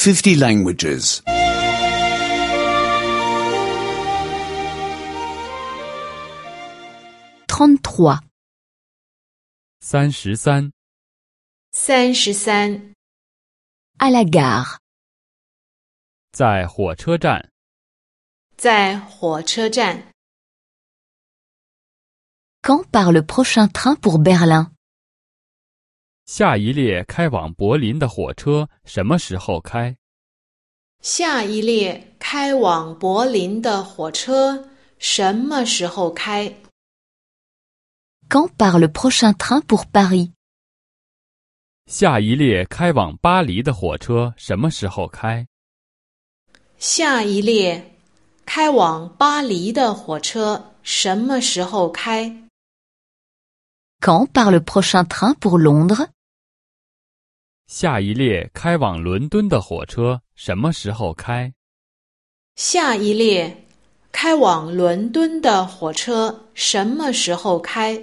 50 languages. 33. 33. 33. À la gare. 在火车站。 在火车站。 Quand part le prochain train pour Berlin? 下一列开往柏林的火车什么时候开？ 下一列开往柏林的火车什么时候开？ Quand part le prochain train pour Paris? 下一列开往巴黎的火车什么时候开？ 下一列开往巴黎的火车什么时候开？ Quand part le prochain train pour Londres? 下一列开往伦敦的火车什么时候开？ 下一列开往伦敦的火车什么时候开？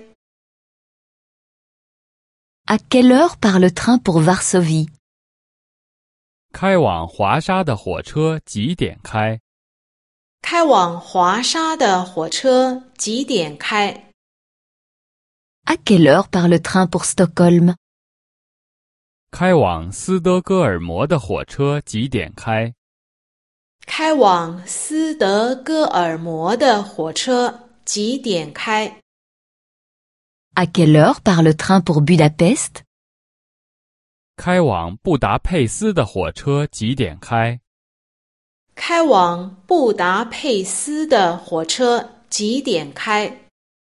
À quelle heure part le train pour Varsovie? 开往华沙的火车几点开？ 开往华沙的火车几点开？ À quelle heure part le train pour Stockholm? 开往斯德哥尔摩的火车几点开？ 开往斯德哥尔摩的火车几点开？ À quelle heure part le train pour Budapest? 开往布达佩斯的火车几点开？ 开往布达佩斯的火车几点开？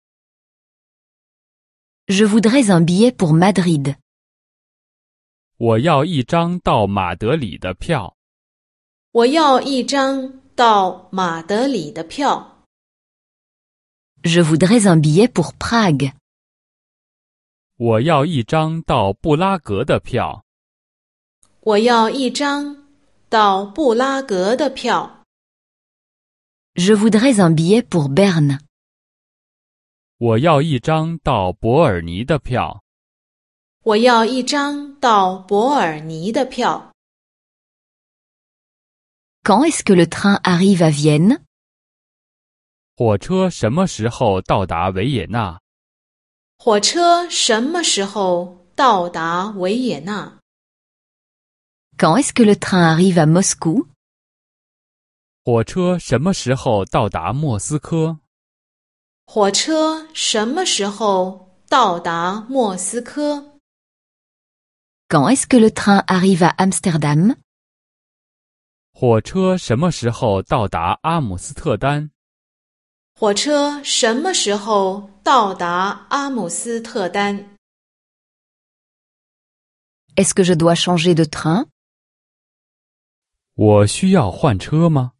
Je voudrais un billet pour Madrid. 我要一张到马德里的票。 我要一张到马德里的票。 Je voudrais un billet pour Prague. 我要一张到布拉格的票。 我要一张到布拉格的票。 Je voudrais un billet pour Berne. 我要一张到伯尔尼的票。 我要一张到伯尔尼的票。 Quand est-ce que le train arrive à Vienne? 火车什么时候到达维也纳？ 火车什么时候到达维也纳？ Quand est-ce que le train arrive à Moscou? 火车什么时候到达莫斯科？ 火车什么时候到达莫斯科？ Quand est-ce que le train arrive à Amsterdam? 火车什么时候到达阿姆斯特丹？ 火车什么时候到达阿姆斯特丹？ Est-ce que je dois changer de train? 我需要换车吗？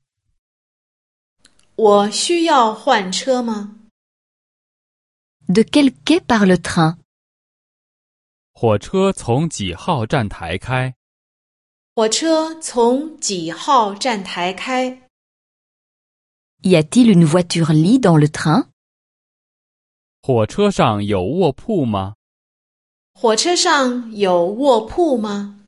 我需要换车吗？ De quel quai part le train? 火车从几号站台开？ 火车从几号站台开？ Y a-t-il une voiture lit dans le train? 火车上有卧铺吗？ 火车上有卧铺吗？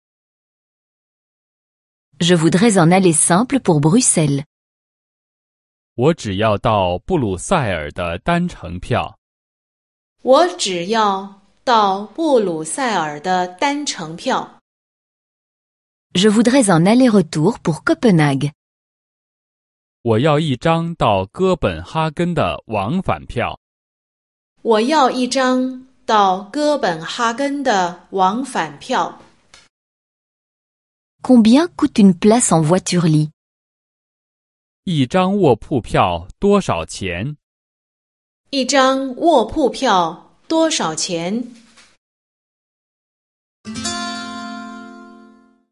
Je voudrais un aller simple pour Bruxelles. 我只要到布鲁塞尔的单程票。 我只要到布鲁塞尔的单程票。 Je voudrais un aller-retour pour Copenhague. 我要一张到哥本哈根的往返票。 我要一张到哥本哈根的往返票。 Combien coûte une place en voiture lit? 一张卧铺票多少钱？ 一张卧铺票多少钱？